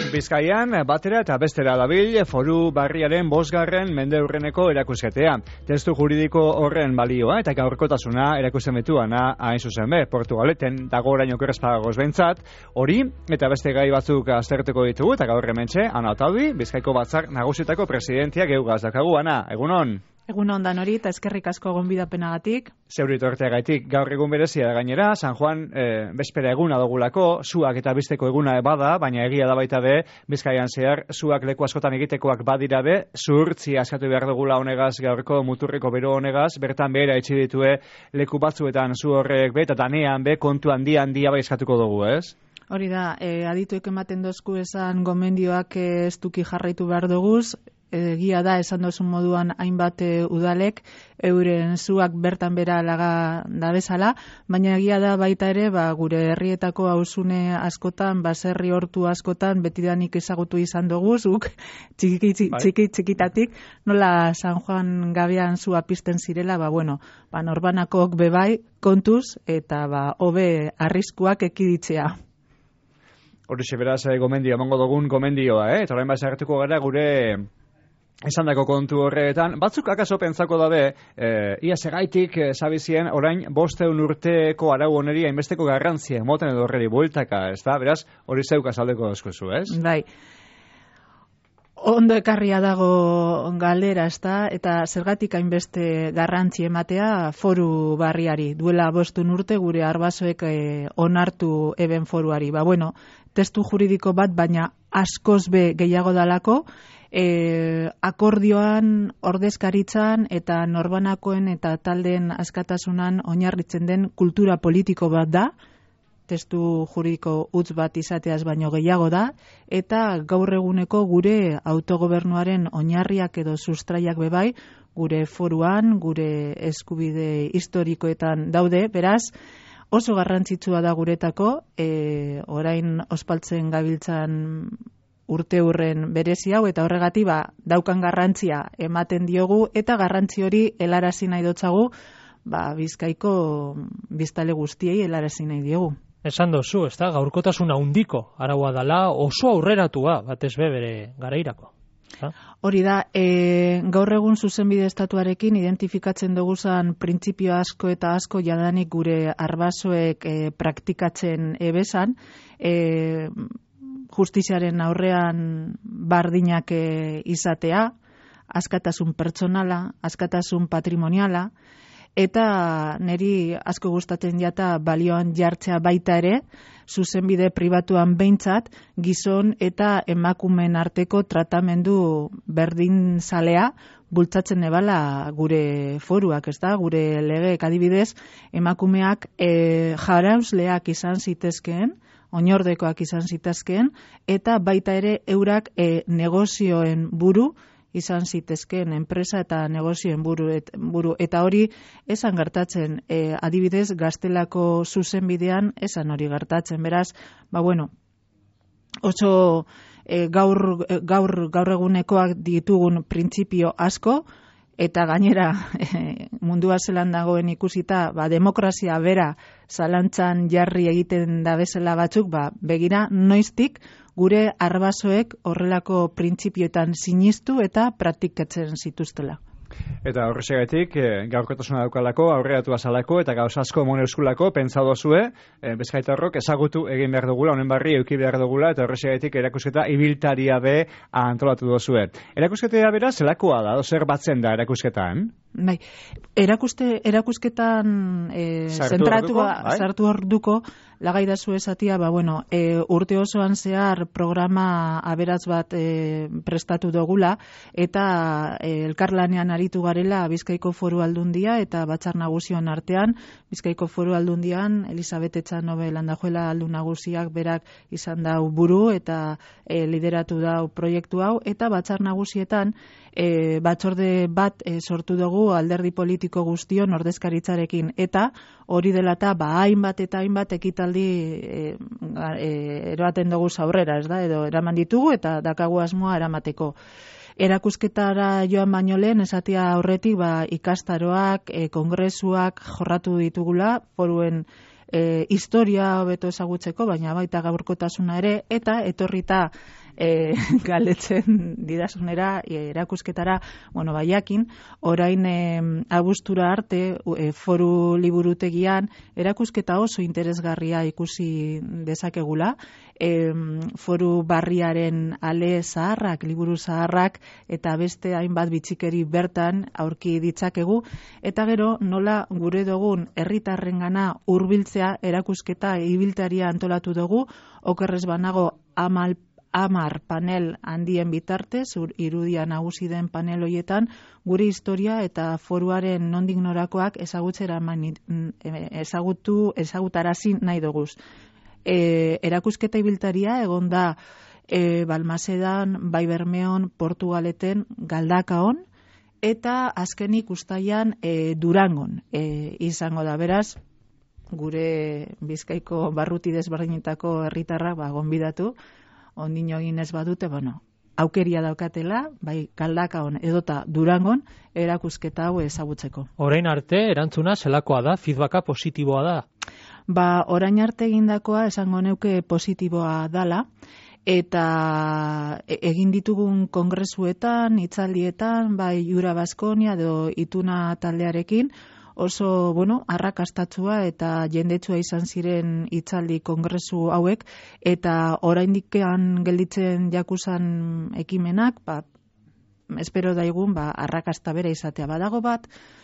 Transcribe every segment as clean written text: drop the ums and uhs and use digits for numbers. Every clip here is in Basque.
Bizkaian batera eta bestera dabil foru barriaren 5. mendeurreneko erakusketea. Testu juridiko horren balioa eta gaurkotasuna erakusten betuana hain zuzen be, Portugaleten dago oraino kerrezpagagoz behintzat, hori eta beste gai batzuk aztertuko ditugu eta gaur hementxe, Ana Otadui, Bizkaiko Batzar Nagusietako presidentia geugaz dakagu. Ana, egunon? Egunon danori eta eskerrik asko gonbidapenagatik. Zeurito orteagaitik, gaur egun berezia da gainera, San Juan bespera eguna dogulako, zuak eta bisteko eguna bada, baina egia da baita be, Bizkaian zehar, zuak leku askotan egitekoak badira be, zuhurtzi askatu behar dugula honegaz gaurko muturreko bero honegaz, bertan behera etxi ditue leku batzuetan zu horrek be, eta danean be, kontu handia bai eskatuko dugu, ez? Hori da, adituek ematen dozku esan gomendioak estuki jarraitu behar duguz, egia da esan dozun moduan hainbat udalek euren zuak bertan bera laga da bezala, baina egia da baita ere gure herrietako auzune askotan, baserri hortu askotan betidanik ezagutu izan dugu zuk txikitatik nola San Juan gabean zua pizten zirela, norbanakok bebai kontuz eta hobe arriskuak ekiditzea. Horixe beraz gomendio, emango dugun gomendioa, eta orain bazartuko gara gure esandako kontu horretan, batzuk akaso pentsako dabe, ia segaitik zabizien orain 500 urteko arau oneri hainbesteko garrantzia emoten edo horreri bueltaka, ez da? Beraz, hori zeukaz aldeko dozkuzu, ez? Bai. Ondo ekarria dago galdera, ez da? Eta zergatik hainbeste garrantzi ematea foru barriari. Duela 5 urte gure arbasoek onartu eben foruari. Testu juridiko bat, baina askoz be gehiago dalako, akordioan, ordezkaritzan eta norbanakoen eta taldeen askatasunan oinarritzen den kultura politiko bat da, testu juridiko utz bat izateaz baino gehiago da, eta gaur eguneko gure autogobernuaren oinarriak edo sustraiak bebai, gure foruan, gure eskubide historikoetan daude, beraz, oso garrantzitsua da guretako, orain ospaltzen gabiltzan urte hurren berezi hau, eta horregatik daukan garrantzia ematen diogu, eta garrantzi hori helarazi nahi dotzagu, Bizkaiko biztale guztiei helarazi nahi diogu. Esan dozu, ez da, gaurkotasuna handiko araua dala, oso aurreratua, batez bere garairako. Hori da, gaur egun zuzenbide estatuarekin identifikatzen duguzan printzipio asko eta asko jadanik gure arbasoek praktikatzen ebezan, justiziaren aurrean bardinak izatea, askatasun pertsonala, askatasun patrimoniala, eta niri asko gustatzen jata balioan jartzea baita ere, zuzenbide pribatuan behintzat, gizon eta emakumeen arteko tratamendu berdinzalea bultzatzen ebala gure foruak, ez da? Gure legeek adibidez, emakumeak jarausleak izan zitezkeen, oinordekoak izan zitezkeen, eta baita ere eurak negozioen buru izan zitezkeen, enpresa eta negozioen buru. Eta hori esan gertatzen, adibidez gaztelako zuzenbidean esan hori gertatzen. Beraz, oso gaur egunekoak ditugun printzipio asko, eta gainera mundua zelan dagoen ikusita, demokrazia bera zalantzan jarri egiten da bezala batzuk, begira noiztik gure arbasoek horrelako printzipioetan sinistu eta praktikatzen zituztela. Eta horrexegatik, gaurkotasuna daukalako, aurreratu azalako eta gauz asko mon euskulako, pentsa dozue, Bizkaitarrok ezagutu egin behar dugula, honen barri euki behar dugula, eta horrexegatik erakusketa ibiltaria be antolatu dozue. Erakusketea bera, zelakoa da, zer batzen da erakusketan? Bai, erakusketan sartu orduko, lagai dazu esatia, urte osoan zehar programa aberatz bat prestatu dugula, eta elkarlanean aritu garela Bizkaiko Foru Aldundia eta Batzar Nagusien artean. Bizkaiko Foru Aldundian Elisabet Etxanobe Landajuela aldun nagusiak berak izan dau buru eta lideratu dau proiektu hau, eta Batzar Nagusietan batzorde bat sortu dugu alderdi politiko guztion ordezkaritzarekin, eta hori dela eta hainbat eta hainbat ekitaldi eroaten dugu aurrera, ez da, edo eraman ditugu eta dakagu asmoa eramateko. Erakusketara joan baino lehen, esatia aurretik ikastaroak, kongresuak jorratu ditugula, foruen historia hobeto ezagutzeko, baina baita gaurkotasuna ere, eta etorrita galdetzen didasunera erakusketara, bueno, baiakin, orain abuztura arte foru liburutegian erakusketa oso interesgarria ikusi dezakegula, foru barriaren ale zaharrak, liburu zaharrak, eta beste hainbat bitxikeri bertan aurki ditzakegu, eta gero nola gure dugun herritarrengana hurbiltzea erakusketa ibiltaria antolatu dugu, okerrez banago 10 panel handien bitartez, irudia nagusi den panel hoietan, gure historia eta foruaren nondik norakoak ezagutarazi nahi doguz. Erakusketa ibiltaria egon da Balmasedan, bai Bermeon, Portugaleten, Galdakaon, eta azkenik uztailan Durangon izango da. Beraz, gure Bizkaiko barruti desberdinetako herritarrak gonbidatu, ondino egin ez badute, bueno, aukeria daukatela, bai Galdakaon edota Durangon erakusketa hau ezagutzeko. Orain arte erantzuna zelakoa da, feedbacka positiboa da? Orain arte egindakoa esango neuke positiboa dala, eta egin ditugun kongresuetan, hitzaldietan, bai Jura Baskonia edo Ituna taldearekin, oso, arrakastatsua eta jendetsua izan ziren hitzaldi kongresu hauek, eta oraindikean gelditzen jakusan ekimenak, espero daigun, arrakasta bera izatea badago bat,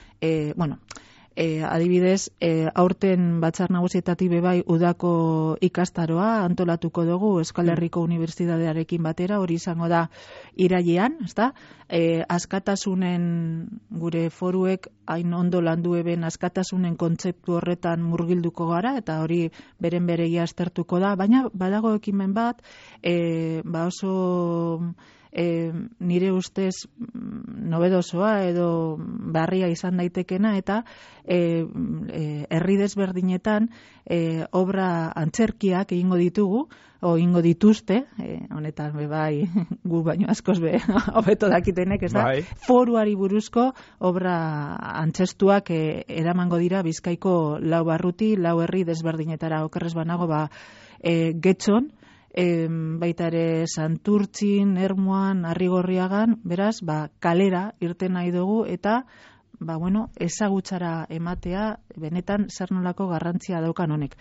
adibidez, aurten Batzar Nagusietatik bebai udako ikastaroa antolatuko dugu Euskal Herriko Unibertsitatearekin batera, hori izango da irailean, ezta? Askatasunen gure foruek hain ondo landu eben askatasunen kontzeptu horretan murgilduko gara, eta hori beren bereia aztertuko da, baina badago ekimen bat, oso nire ustez nobedosoa edo barria izan daitekena, eta herri desberdinetan obra antzerkiak egingo ditugu, egingo dituzte, honetan bai gu baino askoz hobeto dakitenek, ez da? Foruari buruzko obra antzestuak eramango dira Bizkaiko 4 barruti, 4 herri desberdinetara. Okerrez banago Getxon, baita ere Santurtzin, Ermuan, Arrigorriagan, beraz, kalera irten nahi dugu, eta ezagutzara ematea benetan zer nolako garrantzia daukan honek.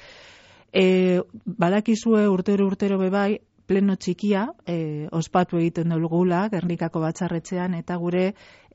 Badakizue urtero bebai, pleno txikia, ospatu egiten dugula Gernikako batzarretxean, eta gure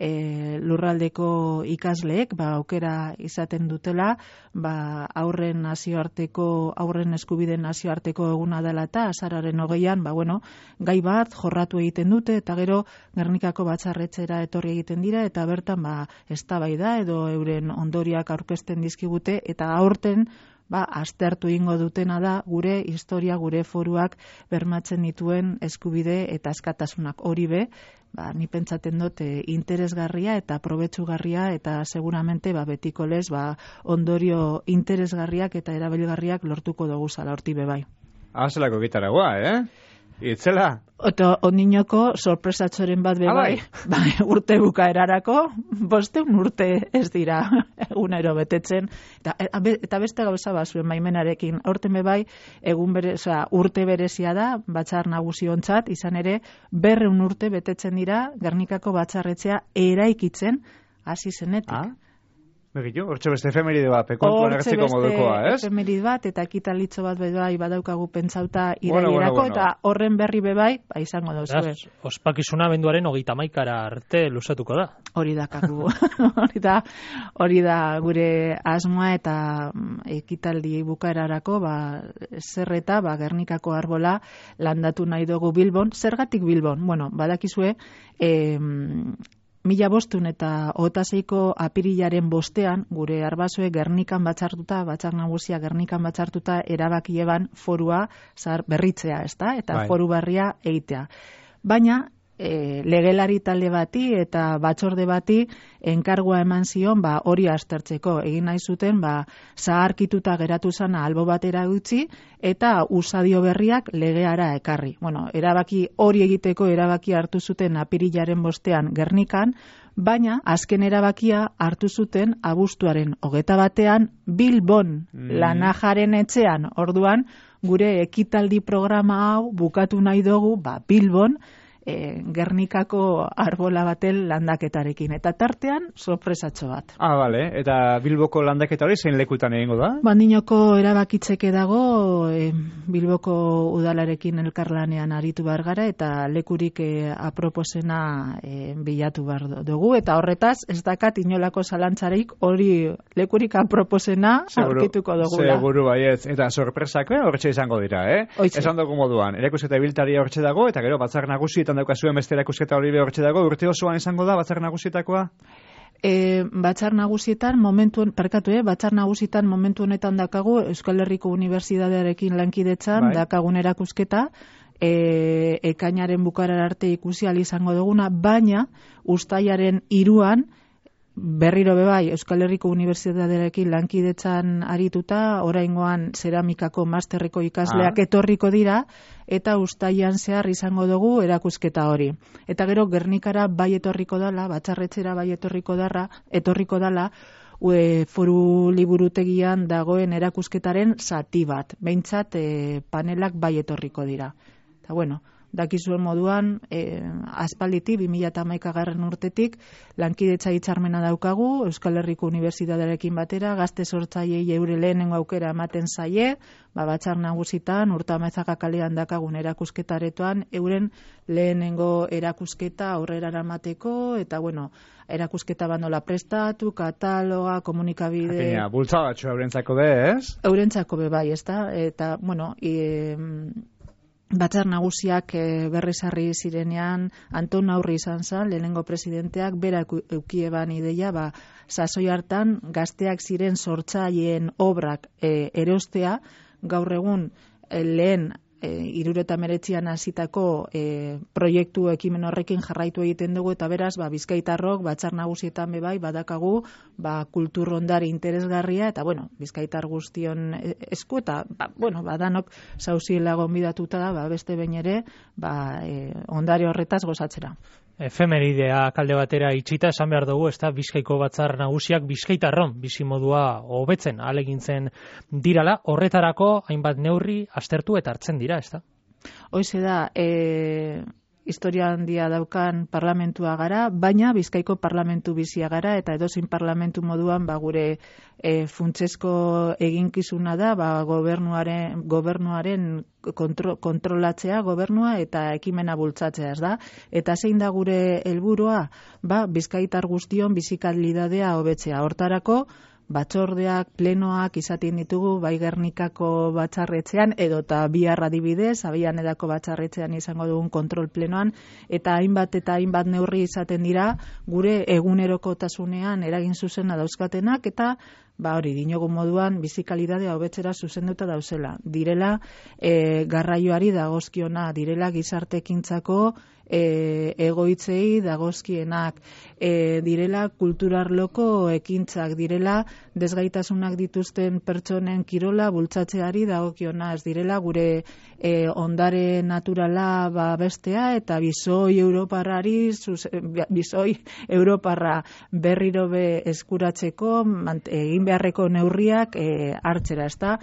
lurraldeko ikasleek aukera izaten dutela, aurren eskubideen nazioarteko eguna dela, eta azararen 20an, gai bat jorratu egiten dute, eta gero Gernikako batzarretxera etorri egiten dira, eta bertan eztabaida edo euren ondoriak aurkezten dizkigute, eta aurten aztertu ingo dutena da gure historia, gure foruak bermatzen dituen eskubide eta askatasunak. Hori ni pentsaten dut interesgarria eta probetsugarria, eta seguramente betiko lez ondorio interesgarriak eta erabilgarriak lortuko dugu zala horti bebai. Zelako gitaragoa, Itzela? Oto, ondinoko sorpresatxoren bat bebai, urte bukaerarako, 500 urte ez dira egunero betetzen, eta beste gauza zuen baimenarekin, aurten bebai, urte berezia da, Batzar Nagusiontzat, izan ere, 200 urte betetzen dira, Gernikako batzarretzea eraikitzen hasi zenetik. Begitxo, hortxe beste efemeride bat, pekontuan agertzeko modukoa, ez? Hortxe beste efemeride bat, eta ekitalitzo bat bebai badaukagu pentsauta iraierako, eta horren berri bebai, izango dauzu. Ospakizuna abenduaren 31 arte luzatuko da. Hori dakagu. hori da gure asmoa, eta ekitaldi bukaerarako, zer eta Gernikako arbola landatu nahi dugu Bilbon. Zergatik Bilbon? Badakizue, 1500 eta 26ko apirilaren 5ean, gure arbasoe Gernikan batzartuta, Batzar Nagusia Gernikan batzartuta, erabakieban forua berritzea, ezta? Eta foru barria egitea. Baina, legelari talde bati eta batzorde bati enkargua eman zion hori aztertzeko. Egin nahi zuten zaharkituta geratu zana albo batera utzi eta usadio berriak legeara ekarri. Bueno, erabaki hori egiteko erabaki hartu zuten apirilaren 5 Gernikan, baina azken erabakia hartu zuten abuztuaren 21 Bilbon, Lanajaren etxean. Orduan, gure ekitaldi programa hau bukatu nahi dugu Bilbon, Gernikako arbola baten landaketarekin. Eta tartean, sorpresatxo bat. Bale. Eta Bilboko landaketa hori zein lekutan egingo da? Bandinoko erabakitzeke dago, Bilboko udalarekin elkarlanean aritu behar gara, eta lekurik aproposena bilatu behar dugu. Eta horretaz, ez dakat inolako zalantzarik hori lekurik aproposena aurkituko dugula. Seguru baietz. Eta sorpresak hortxe izango dira, Esan dugu moduan. Erakusketa ibiltaria hortxe dago, eta gero batzar nagusietan daukazuen beste erakusketa hori hortxe dago. Urte osoan izango da batzar nagusietakoa? Batzar nagusietan momentu honetan dakagu Euskal Herriko Unibertsitatearekin lankidetzan dakagun erakusketa, ekainaren bukaera arte ikusi ahal izango duguna, baina uztailaren 3 berriro Euskal Herriko Unibertsitatearekin lankidetzan arituta, oraingoan zeramikako masterreko ikasleak etorriko dira, eta uztailean zehar izango dugu erakusketa hori. Eta gero Gernikara etorriko dala, batzarretxera etorriko dala, Foru Liburutegian dagoen erakusketaren zati bat. Behintzat panelak etorriko dira. Eta bueno, dakizuen moduan, aspalditik, 2011 urtetik, lankidetza hitzarmena daukagu, Euskal Herriko Unibertsitatearekin batera, gazte sortzaileei eure lehenengo aukera ematen zaie, batzar nagusitan, Urtamezaka kalean dakagun erakusketaretoan, euren lehenengo erakusketa aurrera eramateko, eta bueno, erakusketa nola prestatu, kataloga, komunikabide... Bultzadatxo eurentzako ez? Eurentzako bai, ez da? Eta, bueno, batzar nagusiak berrizarri zirenean Anton Aurri izan zen, lehenengo presidenteak, berak eukieban ideia, sasoi hartan gazteak ziren sortzaileen obrak erostea, gaur egun lehen 1979an hasitako proiektu ekimen horrekin jarraitu egiten dugu, eta beraz, Bizkaitarrok batzar nagusietan badakagu kultur ondare interesgarria, eta bueno, Bizkaitar guztion esku, eta danok zauziela gonbidatuta da, beste behin ere, ondare horretaz gozatzera. Efemeridea kalde batera itxita, esan behar dugu, Bizkaiko batzar nagusiak Bizkaitarron bizimodua hobetzen ahalegintzen dirala, horretarako hainbat neurri aztertu eta hartzen dira, ezta? Hoize da, historia handia daukan parlamentua gara, baina Bizkaiko parlamentu bizia gara, eta edozein parlamentu moduan gure funtsezko eginkizuna da gobernuaren kontrolatzea gobernua eta ekimena bultzatzea, ez da? Eta zein da gure helburua? Bizkaitar guztion bizikalidadea hobetzea. Hortarako batzordeak, plenoak izaten ditugu, Gernikako batzarretzean, edota bihar adibidez, Abianedako batzarretzean izango dugun kontrol plenoan, eta hainbat neurri izaten dira, gure egunerokotasunean eragin zuzena dauzkatenak, eta hori, dinogu moduan, bizikalidadea hobetzera zuzenduta dauzela. Direla, garraioari dagozkiona, direla gizartekintzako egoitzei dagozkienak, direla kulturarloko ekintzak, direla desgaitasunak dituzten pertsonen kirola bultzatzeari dagokiona, ez direla gure ondare naturala bestea, eta bizoi Europarra berriro eskuratzeko egin beharreko neurriak hartzera, ez da?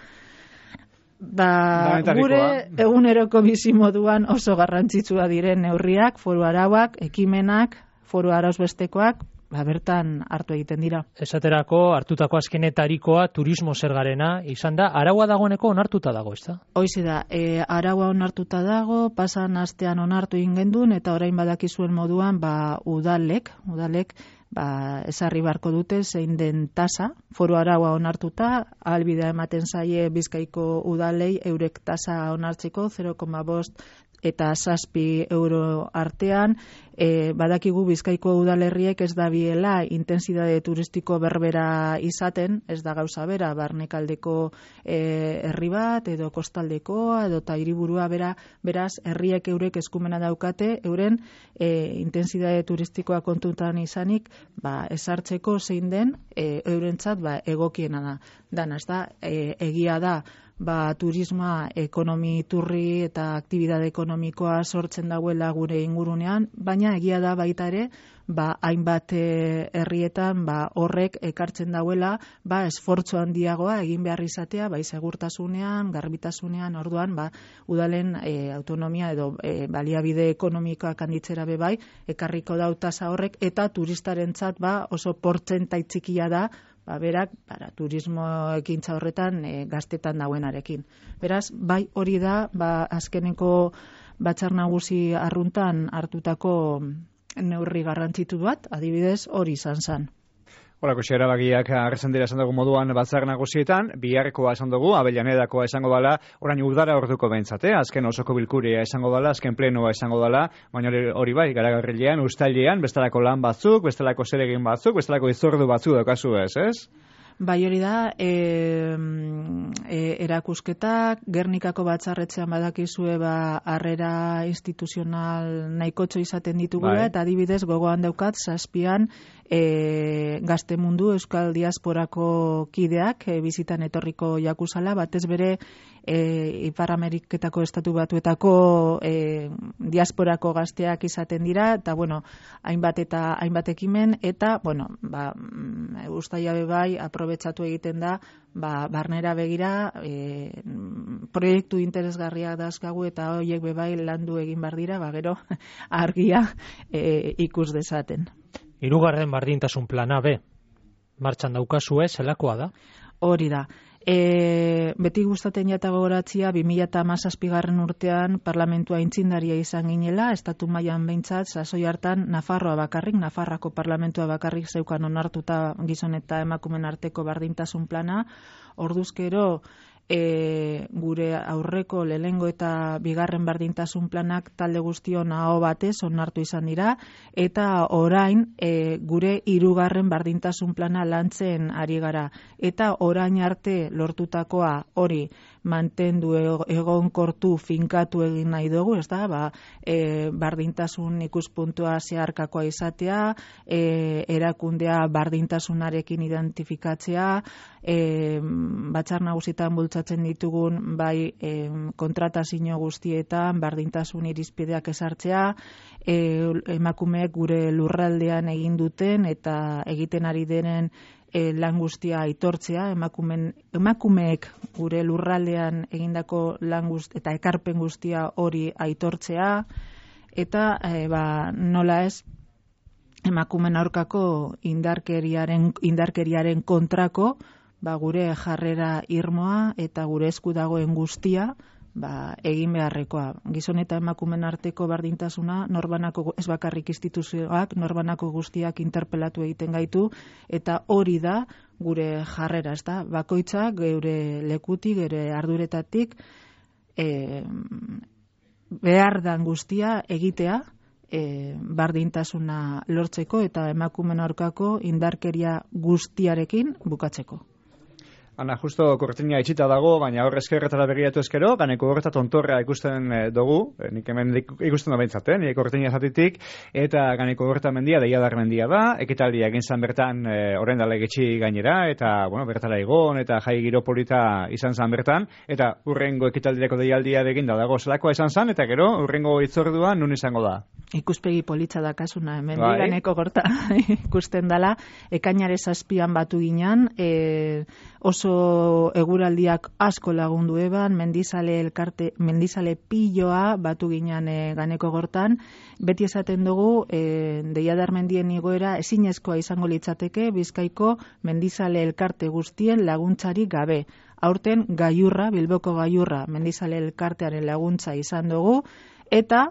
Gure eguneroko bizimoduan oso garrantzitsua diren neurriak, foru arauak, ekimenak, foru arauz bestekoak, bertan hartu egiten dira. Esaterako, hartutako azkenetarikoa turismo zergarena izan da, araua dagoeneko onartuta dago, ez da? Hoize da, araua onartuta dago, pasan astean onartu egin gendun, eta orain badakizuen moduan, udalek, esarri barko dute zein den tasa, foru araua onartuta, ahalbidea ematen zaie Bizkaiko udalei eurek tasa onartzeko 0,5 eta 7 euro artean, badakigu Bizkaiko udalerriek ez da biela intensidade turistiko berbera izaten, ez da gauza bera, barnekaldeko herri bat, edo kostaldekoa, edo ta hiriburua bera, beraz, herriek eurek eskumena daukate, euren intensidade turistikoa kontutan izanik, esartzeko zein den, eurentzat egokiena da. Dana, ez da, egia da, turismoa ekonomi turri eta aktibidade ekonomikoa sortzen dauela gure ingurunean, baina egia da baita ere, hainbat herrietan horrek ekartzen dauela, esfortzu handiagoa egin behar izatea, segurtasunean, garbitasunean, orduan, udalen autonomia edo baliabide ekonomikoak handitzera bebai, ekarriko dau tasa horrek, eta turistarentzat oso portzentai txikia da, berak, turismo ekintza horretan gaztetan dauenarekin. Beraz, hori da, azkeneko batzar nagusi arruntan hartutako neurri garrantzitu bat, adibidez, hori izan zen. Horako erabakiak arrezen dira esan dugu moduan batzar nagusietan, biharrekoa esan dugu, Abellanedakoa esango dela, orain udara orduko behintzate, azken osoko bilkuria esango dela, azken plenoa esango dela, baina hori bai, garagarrilean, ustailean, bestelako lan batzuk, bestelako zeregin batzuk, bestelako izordu batzuk daukazu ez? Bai hori da, erakusketak, Gernikako batzarretzean badakizue harrera instituzional nahikotxo izaten ditugula, eta adibidez gogoan daukat, 7an gazte mundu Euskal Diasporako kideak bizitan etorriko jakuzala, batez bere Ipar Ameriketako estatu batuetako diasporako gazteak izaten dira, eta hainbat ekimen, eta ustaia bebai aprobetxatu egiten da, barnera begira proiektu interesgarriak dazkagu, eta horiek bebai landu egin bar dira, gero argia ikus dezaten. 3. bardintasun plana martxan daukazue, zelakoa da? Hori da. Beti gustaten jata gogoratzia 2017 urtean parlamentua aintzindaria izan ginela, estatu mailan behintzat, sasoi hartan Nafarroako parlamentua bakarrik zeukan onartuta gizon eta emakumen arteko bardintasun plana, orduzkero gure aurreko lehengo eta 2. bardintasun planak talde guztion aho batez onartu izan dira, eta orain gure 3. bardintasun plana lantzen ari gara, eta orain arte lortutakoa hori mantendu egonkortu finkatu egin nahi dugu, ez da, bardintasun ikuspuntua zeharkakoa izatea, erakundea bardintasunarekin identifikatzea, batzar nagusitan bultzatzen ditugun kontratazio guztietan bardintasun irizpideak ezartzea, emakumeek gure lurraldean egin duten eta egiten ari denen lan guztia aitortzea, emakumeek gure lurraldean egindako lan eta ekarpen guztia hori aitortzea, eta nola ez, emakumen aurkako indarkeriaren kontrako, gure jarrera irmoa eta gure esku dagoen guztia egin beharrekoa. Gizon eta emakumen arteko berdintasuna, norbanako, ez bakarrik instituzioak, norbanako guztiak interpelatu egiten gaitu, eta hori da gure jarrera, ez da? Bakoitzak geure lekutik, geure arduretatik, behar dan guztia egitea, bardintasuna lortzeko eta emakumen aurkako indarkeria guztiarekin bukatzeko. Ana, justo kortina itxita dago, baina hor eskerretara begiratu ezkero, ganeko horreta tontorra ikusten dugu, nik hemen ikusten da behintzat, nire kortina zatitik, eta ganeko horreta mendia, deiadar mendia da, ekitaldia egin zan bertan orain dala egetxi gainera, eta bertara egon, eta jai giro polita izan zan bertan, eta urrengo ekitaldireko deialdia egin da dago zelakoa izan zan, eta gero urrengo itzordua nun izango da. Ikuspegi politza dakasuna, hemen ganeko gorta ikusten dala, ekainare 7an batu ginen, oso eguraldiak asko lagundu eban, mendizale piloa batu ginen ganeko gortan, beti esaten dugu deiadar mendien igoera ezinezkoa izango litzateke Bizkaiko mendizale elkarte guztien laguntzari gabe. Aurten Bilboko Gaiurra mendizale elkartearen laguntza izan dugu, eta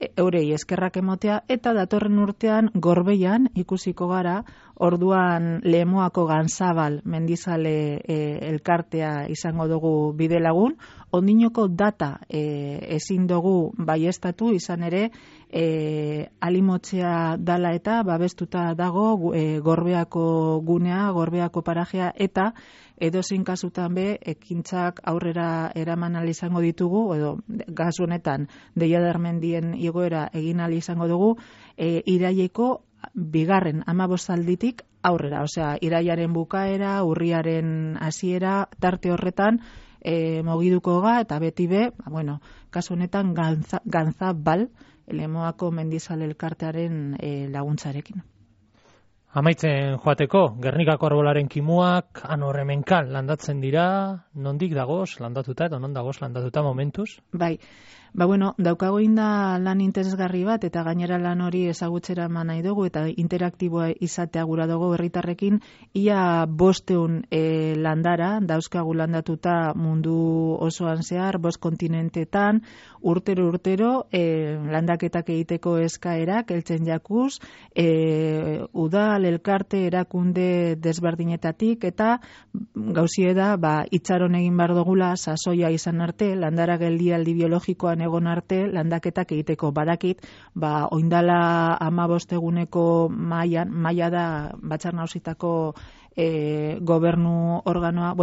eurei eskerrak emotea, eta datorren urtean Gorbeian ikusiko gara, orduan Lemoako Ganzabal mendizale elkartea izango dugu bidelagun, ondinoko data ezin dugu baiestatu, izan ere alimotzea dala eta babestuta dago Gorbeako gunea, Gorbeako parajea, eta edozein kasutan be ekintzak aurrera eraman ahal izango ditugu, edo gazu honetan Deiadermendien igoera egin ahal izango dugu, iraileko bigarren 15alditik aurrera, osea, irailaren bukaera, urriaren hasiera, tarte horretan mogiduko ga, eta beti be, bueno, kasu honetan Ganzabal, Lemoako mendizale elkartearen laguntzarekin. Amaitzen joateko, Gernikako arbolaren kimuak, hemenkan landatzen dira, nondik dagoz landatuta, edo non dagoz landatuta momentuz? Bai, bueno, daukago inda lan interesgarri bat, eta gainera lan hori ezagutzera eman nahi dugu, eta interaktiboa izatea gura dugu herritarrekin, ia 500 landara, dauzkagu landatuta mundu osoan zehar, 5 kontinentetan, urtero landaketak egiteko eskaerak, heltzen jakuz, udal, elkarte, erakunde desberdinetatik, eta gauzie da, itxaron egin behar dugula, sasoia izan arte, landara geldialdi biologikoan egon arte, landaketak egiteko badakit, oindala 15 eguneko maila da Batzar Nagusitako gobernu organoa,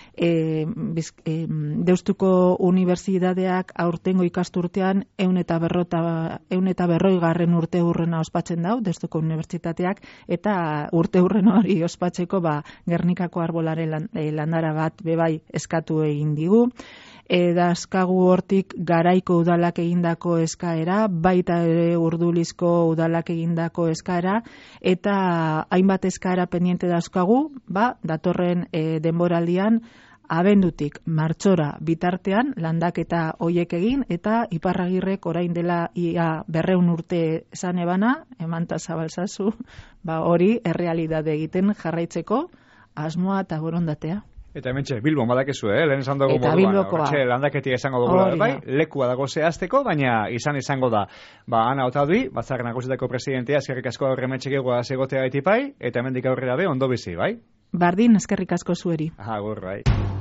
Deustuko Unibertsitateak aurtengo ikasturtean 140 urte hurrena ospatzen dau, Deustuko Unibertsitateak, eta urte hurren hori ospatzeko Gernikako arbolaren landara bat bebai eskatu egin digu. Dazkagu hortik Garaiko udalak egindako eskaera, baita ere Urdulizko udalak egindako eskaera, eta hainbat eskaera pendiente dazkagu, datorren denboraldian, abendutik martxora bitartean landaketa hoiek egin, eta Iparragirrek orain dela ia 200 urte esan ebana, emanta zabalzazu, hori errealidade egiten jarraitzeko asmoa eta borondatea. Eta hementxe, Bilbon badakezu, lehen esan dugu eta moduan, landaketik esango dugu bai, lekua dago zehazteko, baina izango da, Ana Otadui, Batzar Nagusitako presidentea, eskerrik asko hementxe gegoa segotea gaitipai, eta hemendik aurrera be ondo bizi, bai? Bardin, eskerrik asko zueri. Agur, bai.